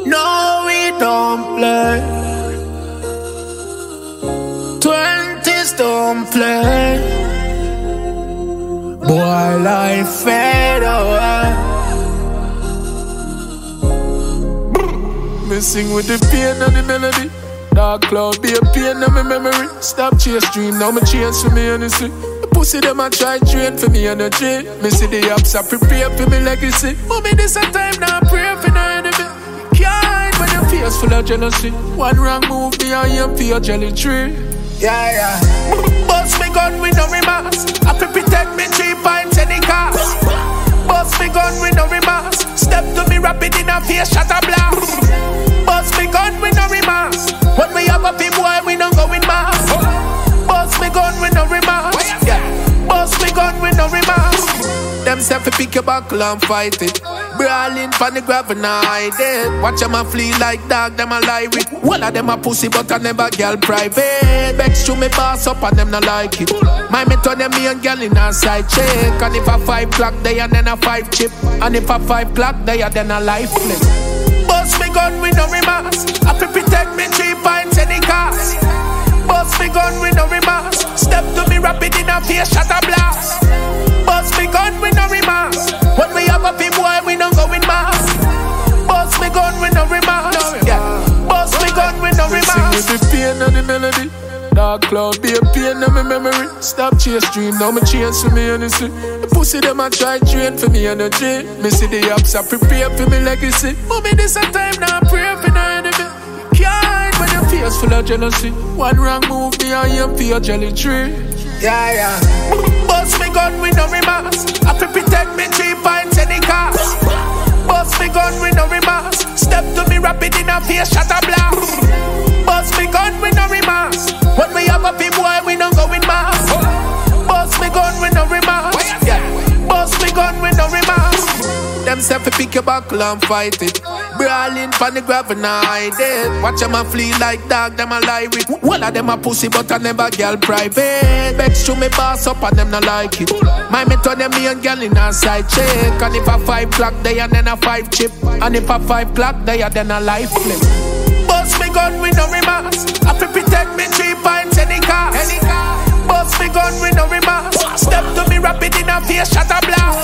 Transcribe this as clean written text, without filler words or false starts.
No, we don't play. 20s don't play. Boy, life fade away. Me sing with the pain and the melody. Dark cloud be a pain in my memory. Stop chase dream, now me chase for me energy. The pussy them a try drain for me energy. Me see the ups I prepare for me legacy. Mommy this a time now pray for no enemy. Can't hide when your face full of jealousy. One wrong move me I am for your jelly tree. Yeah, yeah. Bust me gun with no remorse. I protect me 3 pints any cost. Bust me gun with no remorse. Step to me rapid in a face shot a blast. Bust me gun with no remorse. When we have a people, we don't go in mass. Bust me gun with no remorse. Yeah. Bust me gun with no remorse. Them say fi pick your buckle and fight it. Brawling for the grab and hide it. Watch them a flee like dog, them a lie with. One of them a pussy but I never girl private. Vex to me boss up and them not like it. My me turn them me and girl in a side check. And if a 5 clock they and then a 5 chip. And if a 5 clock they and then a life flip. Bust me gun with no remorse. I fi protect me 3 pints any cost. Bust me gun with no remorse. Step to me rapid in a face shot a blast. Bust me gun with no remorse. When we have a people, we don't go in mass. Bust me gun with no remorse. Yeah. Bust me gun with no remorse. Sing with the pain and the melody. Dark cloud be a pain in my memory. Stop chase dream, now me chase for me energy. The pussy them a try drain for me energy. Me see the ups I prepare for me legacy. Mommy this a time now pray for no enemy. Can't hide when your face full of jealousy. One wrong move me I am for your jelly tree. Yeah, yeah. Bust me gun with no remorse. I protect me 3 pints any cost. Bust me gun with no remorse. Step to me rapid in a face shot a blast. Bust me gun with no remorse. When we have a people, we don't go in mass. Bust me gun with no remorse. Yeah. Bust me gun with no remorse. Them say fi pick your buckle and fight it. Brawling for the grab and hide it. Watch them a flee like dog, them a lie with. One of them a pussy but I never girl private. Vex to me boss up and them not like it. My me turn them me and girl in a side check. And if a 5 clock they and then a 5 chip. And if a 5 clock they and then a life flip. Bust me gun with no remorse. I fi protect me 3 pints any cost. Bust me gun with no remorse. Step to me rapid in a face shot a blast.